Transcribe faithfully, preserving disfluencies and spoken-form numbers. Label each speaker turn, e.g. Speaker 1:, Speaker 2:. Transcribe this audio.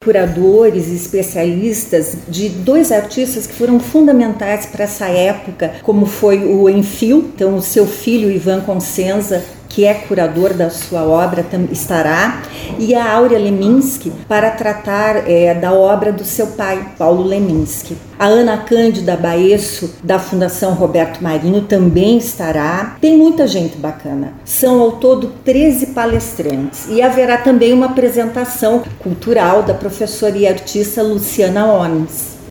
Speaker 1: curadores e especialistas de dois artistas que foram fundamentais para essa época, como foi o Enfio, então o seu filho Ivan Consenza, que é curador da sua obra, estará, e a Áurea Leminski, para tratar é, da obra do seu pai, Paulo Leminski. A Ana Cândida Baesso, da Fundação Roberto Marinho, também estará. Tem muita gente bacana. São, ao todo, treze palestrantes. E haverá também uma apresentação cultural da professora e artista Luciana Ones.